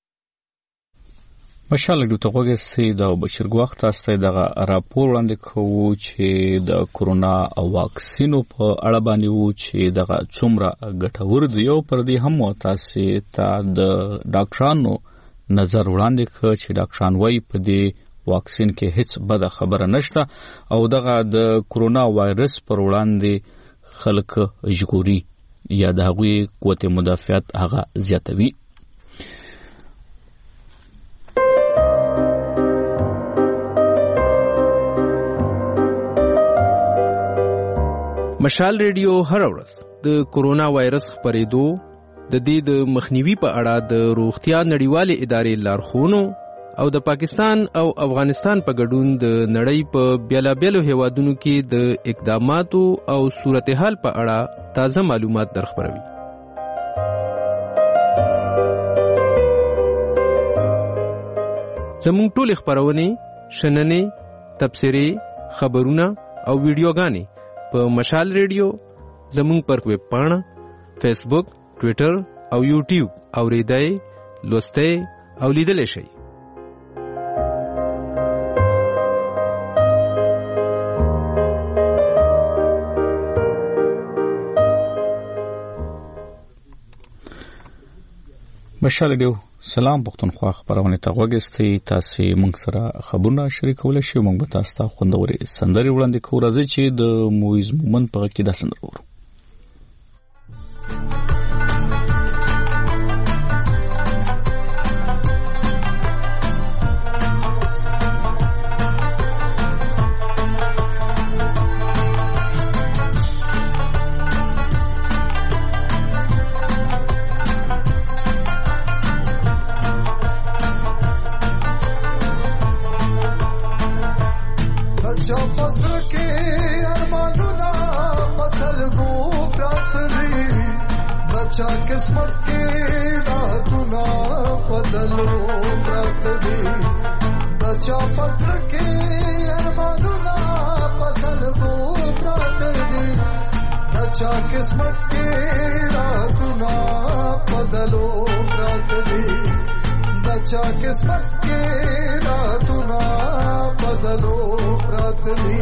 مشال ډو ته وګورئ دا بشیر وخت تاسو دغه راپور وړاندې کوو چې د کورونا واکسینو په اړه باندې وو چې دغه څومره ګټور دی. او پر دې هم تاسو ته د ډاکټرانو نظر وړاندې کړ چې ډاکټران وايي په دې واکسین کې هیڅ بد خبره نشته او دغه د کورونا وایرس پر وړاندې خلک ژغوري یا د هغوی قوت مدافعت هغه زیاتوي. مشال ریډیو هر ورځ د کورونا وایرس خپرېدو د دې د مخنیوي په اړه د روغتیا نړیوالې ادارې لارښوونو او د پاکستان او افغانستان په ګډون د نړۍ په بیلابیلو هیوادونو کې د اقداماتو او صورتحال په اړه تازه معلومات درخبروي. زموږ ټولې خپرونې، شننې، تبصرې، خبرونه او ویډیوګانې په مشال ریډیو، زموږ پر ویب پاڼه، فیسبوک، ټویټر او یوټیوب اوریدای، لوستای او لیدلی شئ. مشال ریډیو سلام پښتونخوا خبرونه ته وګورئ. تاسو موږ سره خبرونه شریکول شي. موږ به تاسو ته خوندوري سندري وړاندې کوو. راځي چې د مویز مومن په کې د سندرو ورو किस्मत के रातुना बदलो रात दी बचा फसल के अरमानुना फसल को रात दी बचा किस्मत के रातुना बदलो रात दी बचा किस्मत के रातुना बदलो रात दी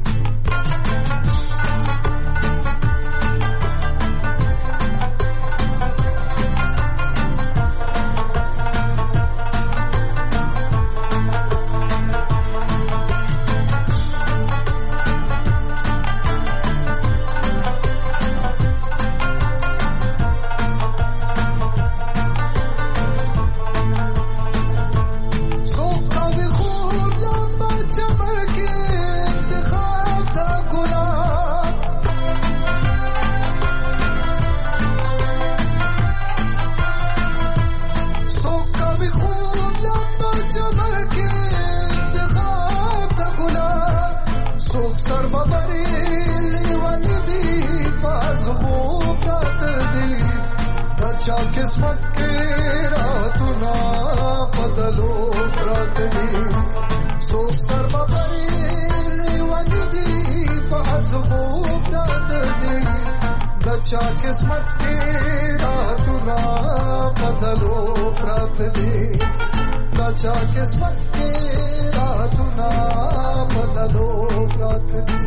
किस्मत के रातुना बदलो रात दी सोच सर्व बरी वंदी पास हो रात दी बचा किस्मत के रातुना बदलो रात दी बचा किस्मत के रातुना बदलो रात दी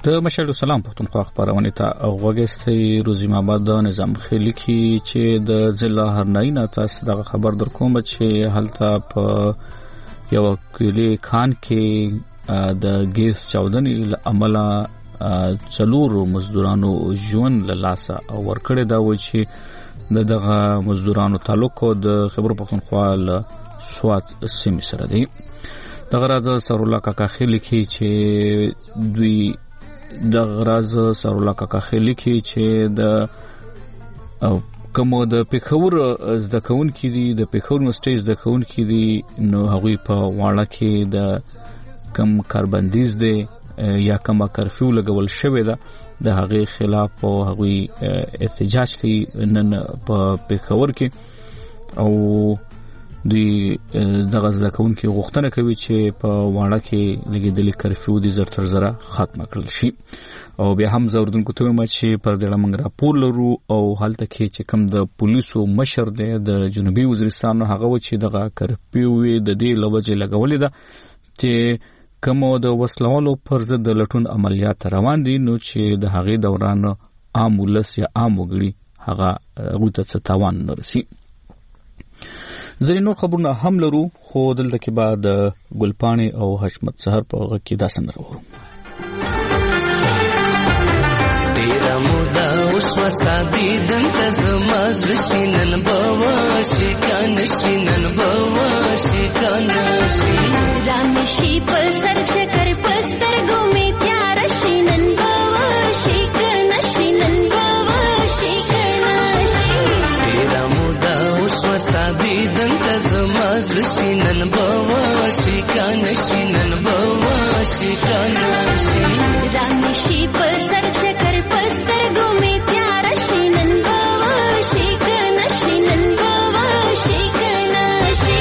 د مشهد سلام پښتونخوا خبرونه ته وګورئ. روزیم آباد نظام خېلی کی چې د ضلع هرناینه تاسو دغه خبر در کوم چې هلته په یو کلی خان کې د ګیس چاودنې عمله څلور مزدورانو ژوند له لاسه ورکړی دا و چې دغه مزدورانو تعلق د خبر پښتونخوا له سوات سیمې سره دی. دغه راز سرولله کاکا خېلی کی چې دوی د غراز سرولله کاکا خېلی کی چې د کوم د پیښور زده کوونکي دي د پیښور یونیورسيټي زده کوونکي دي نو هغوی په واړه کې د کم کاربندیز دی یا کم کرفیو لګول شوی ده د هغې خلاف او هغوی احتجاج کوي نن په پیښور کې او دوی دغه زده کوونکي غوښتنه کوي چې په واړه کې لګېدلې کرفیو دې زر تر زره ختمه کړل شي. او بیا هم زه اردوونکو ته وایم چې پر دې موږ راپور لرو او هلته کې چې کوم د پولیسو مشر دی د جنوبي وزیرستان هغه و چې دغه کرفیو د دې له وجې لګولې ده چې کوم د وسلوالو پر ضد د لټون عملیات روان دي نو چې د هغې دوران عام ولس یا عام وګړي هغه هغوی ته څه تاوان نه رسي. ځینې نور خبرونه هم لرو خو دلته کې به د ګلپاڼې او حشمت سحر په غږ کې دا سندره وورو. ډېره موده وشوه ستا دیدن ته زما زړه شي نن به وشي که نه شي نن به وشي که نه شي رانه شي په سر چکر په سترګو مې تیاره شي نن به وشي که نه شي نن به وشي که نه شي ډېره موده وشوه ستا دیدن ته زما زړه شي نن به وشي که نه شي نن به وشي که نه شي رانه شي په سر چکر په سترګو مې تیاره شي نن به وشي که نه شي نن به وشي که نه شي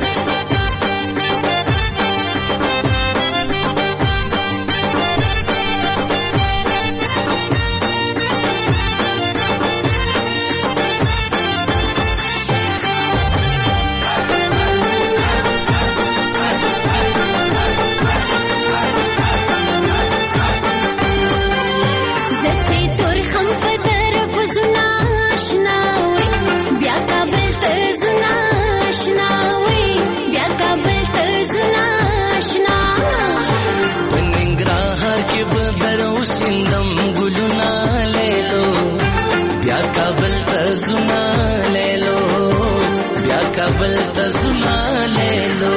کابل ته زما لیلو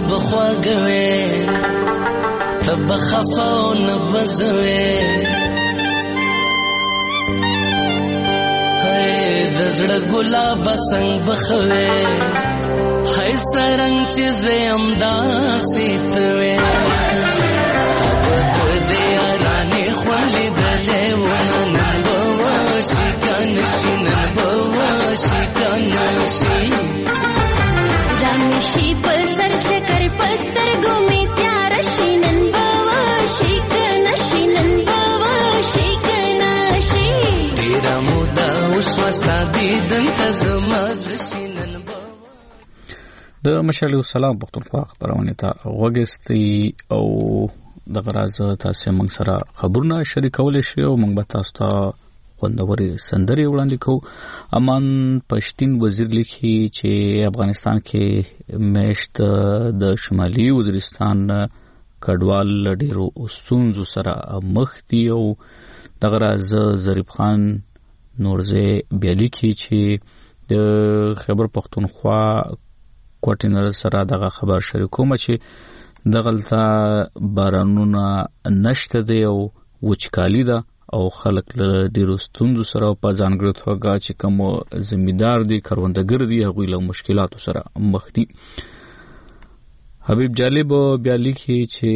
بخواګوي تب خفاو نبزوي د زړه ګلاب څنګه بخوي هاي سرنګ چې زم داسې توي تب دې ارانه خولې دلې ونن بوشي کنشي نن بوشي کنشي رمشي پر سر چکر پستر ګومې تیار شي نن بوشي کنشي نن بوشي کنشي ډیر مودا اوس واستا دي دنت زماز وشینن د مشالو سلام پښتونخوا خبرونه ته وګستي او د غراز تاسو موږ سره خبرونه شریکول شي او موږ به تاسو ته خوندوري سندري وړاندې کوو. امان پښتين وزیر لیکي چې افغانستان کې میشت د شمالي وزیرستان کډوال ډیرو ستونزو سره مخ دي او د غراز ظریف خان نورزه بیالي کې چې د خبر پښتونخوا کوټینر سره دغه خبر شریکوم چې دغلطه بارانونه نشته دی او وچکالي ده او خلک له ډیرو ستونزو سره په ځانګړي توګه چې کوم زمیندار دي کروندګر دي هغه له مشکلاتو سره مخ دي. حبیب جالب بیالي کې چې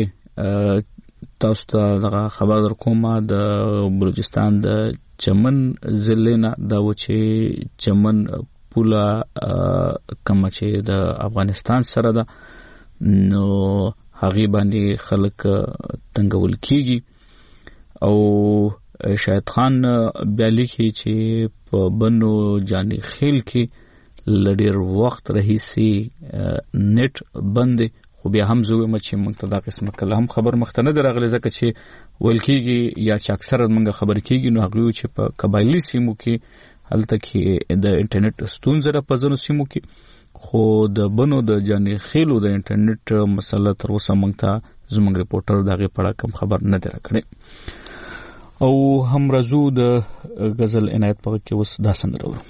تاسو ته دغه خبر درکوم د بلوچستان د چمن ضلع نه دا و چې چمن پولا کوم چې د افغانستان سره ده نو هغه باندې خلک تنګول کیږي او شاهد خان بیالي کې چې په بنو جاني خیل کې لډیر وخت رهيسي نت بند خو بیا هم زوی مچ منتدا قسمه کلام خبر مختنه درغله ځکه چې ولکیږي یا چې اکثر منګه خبر کیږي نو هغه چې په قبایلی سیمو کې هلته کې د انټرنیټ ستونزه را پزنو سیمو کې خو د بنو د جاني خیلو د انټرنیټ مسله تر اوسه موږ ته زموږ ریپورټر دغه پړه کم خبر نه درکړي او هم رزو د غزل عنایت په کې وس دا سندره ورو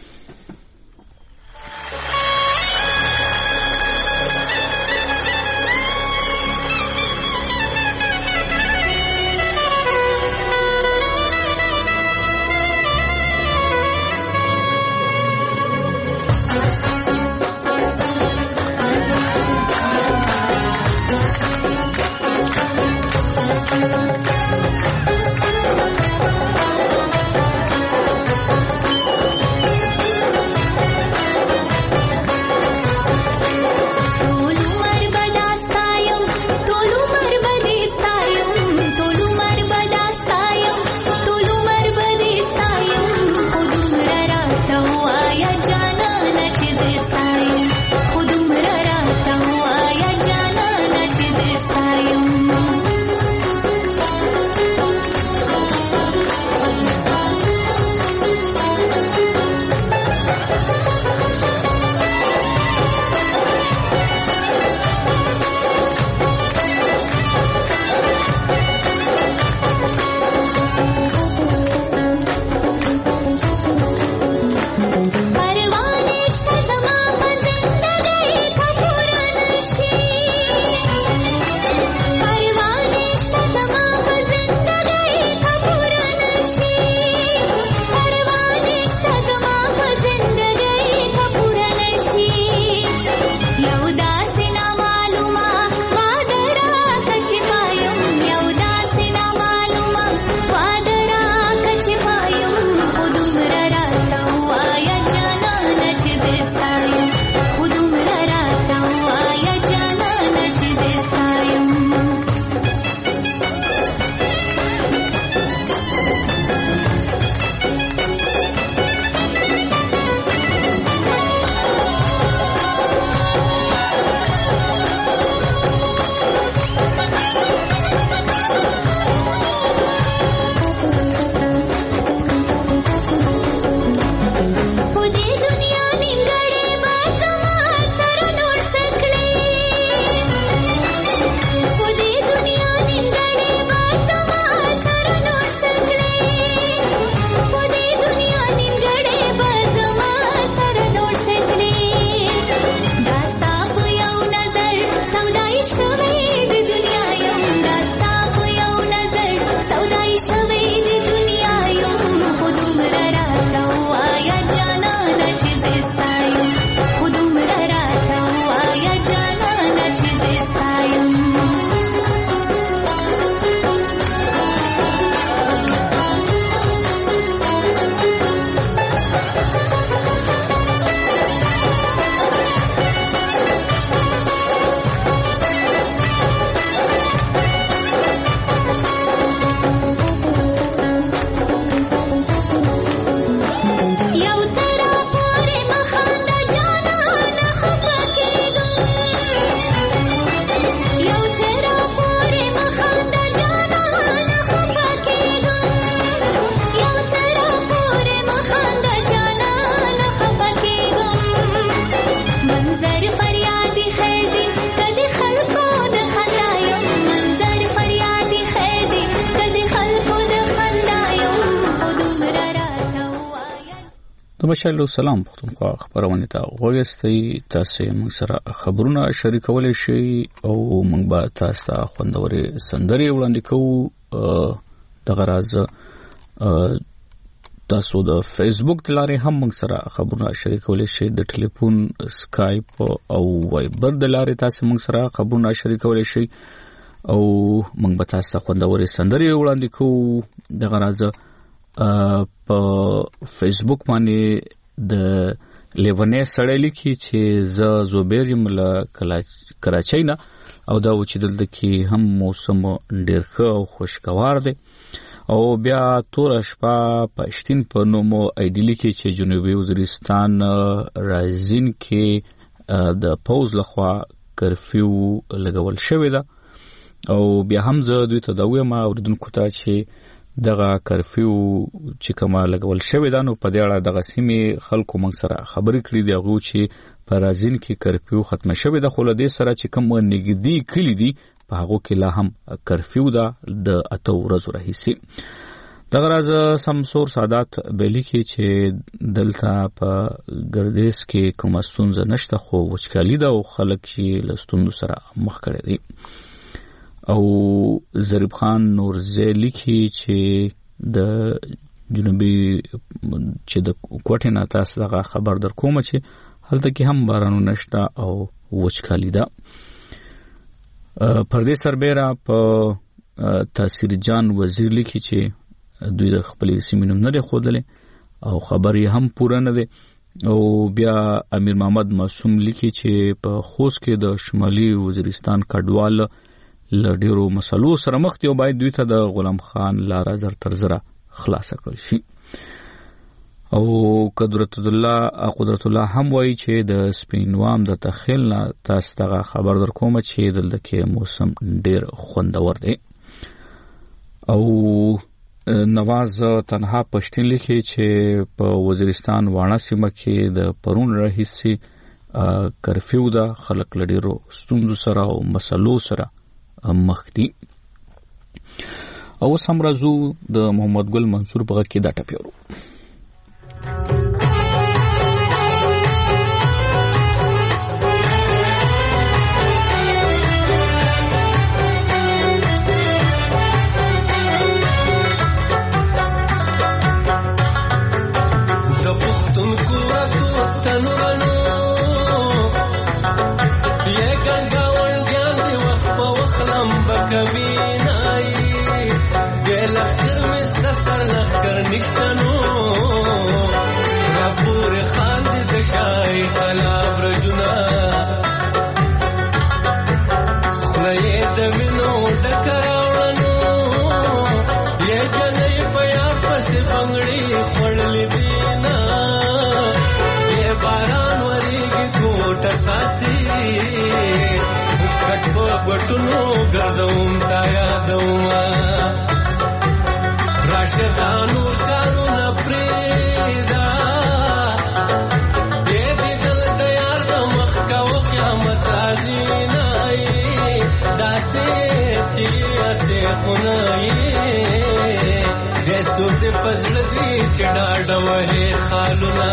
مشالو سلام پښتونخوا خبرونه ته وګورئ تاسو موږ سره خبرونه شریکولای شئ او موږ به تاسو ته خوندوري سندري وړاندې کوو دغه راز تاسو د فیسبوک لارې هم موږ سره خبرونه شریکولای شئ د ټلیفون سکایپ او وایبر د لارې تاسو موږ سره خبرونه شریکولای شئ او موږ به تاسو ته خوندوري سندري وړاندې کوو دغه راز په فیسبوک باندې د لیونې سړی لیکي چې زوبیر یم له کراچۍ نه او دا و چې دلته کې هم موسم ډېر ښه او خوشګوار دی او بیا توره شپه پښتین په نومو ایډي لیکي چې جنوبي وزیرستان رازین کې د پوز لخوا کرفیو لګول شوې ده او بیا هم زه دوی ته دا وایم اوریدونکو ته چې دغه کرفیو چې کومه لګول شوې ده نو په دې اړه دغه سیمې خلکو موږ سره خبرې کړې دي هغه چې په رازین کې کرفیو ختمه شوې ده خو له دې سره چې کوم نږدې کلی دي په هغه کې لا هم کرفیو ده د 8 ورځو راهیسې دغه راز سمسور سادات بیلی کې چې دلته په ګردیز کې کوم ستونزه نشته خو وچکالي ده او خلک چې له ستونزو سره مخ کړي دي او ظریف خان نورزی لیکي چې د جنوبي چې د کوټې نه تاسو دغه خبر در کوم چې هلته کې هم بارانو نشته او وچکالي ده پردې سربېره په تاثیر جان وزیر لیکي چې دوی د خپل سیمې نوم نه دی ښودلی او خبر یې هم پوره نه دی او بیا امیر محمد معصوم لیکي چې په خوست کې د شمالي وزیرستان کډوال له ډیرو مسلو سره مخ دي او باید دوی ته د غلام خان لاره زر تر زره خلاص کړل شي او قدرت الله هم وایي چې د سپینوام د تخیل نه تاسو ته خبر در کوم چې دلته کې موسم ډیر خوندور دی او نواز تنها پښتون لیکي چې په وزیرستان واڼه سیمه کې د پرون راهیسې کرفیو ده خلک له ډیرو ستونزو سره او مسلو سره مخ دي او سم راځو د محمد ګل منصور په کې دا ټپیورو د پښتون کوراتو تنورانو یې ګنګاول ګان دی وخت په وخلم بکوي نای ګل اخر مست سر لخر نشتنو ربور خان دې د شای خلاب رجنا خلای د وینو ډکراونو یې جنې پیا پس بنگړي خړلې دینا یې باران وريږي کوټ ساسي کټ په بټونو ګرځوم تا یادوما راشدانو کارونه پریدا دې دل د یار د مخ کا او قیامت راځي نای داسې چې اسه خنای رسو دې پزړ دې چډا ډوه خالونه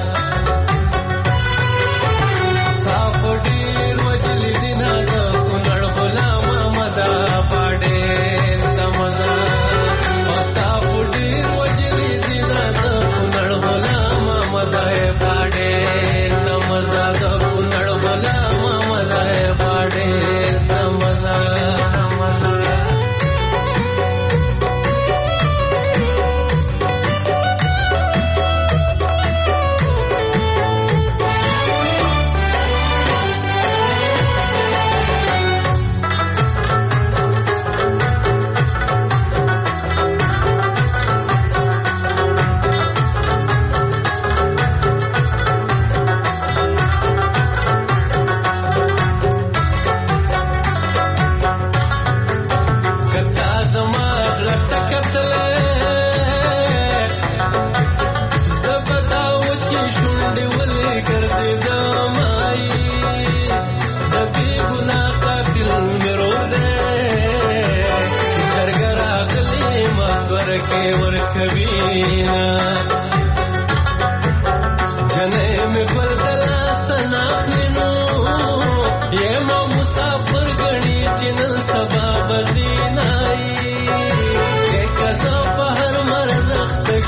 صاف ډیر وجل دینا د کونړ غلام مدا پاډې تمنا صاف ډیر وجل دینا د کونړ غلام مدا پاډې تمنا د کونړ غلام مدا پاډې تمنا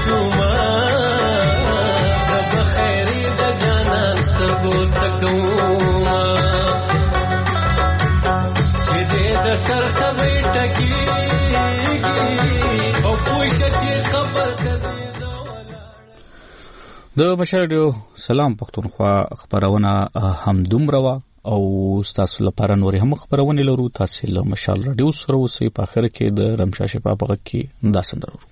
شوما د بخیری د جانان سترګو تکوما چې دې د سر خبرې ټکیږي او پوښتې چې خبر کړي د مشال رادیو سلام پښتونخوا خبرونه هم دومره وا او تاسو لپاره نور هم خبرونه لرو. تاسو له مشال رادیو سره اوسئ. په اخر کې د رمشا شفا په کې دا سندرو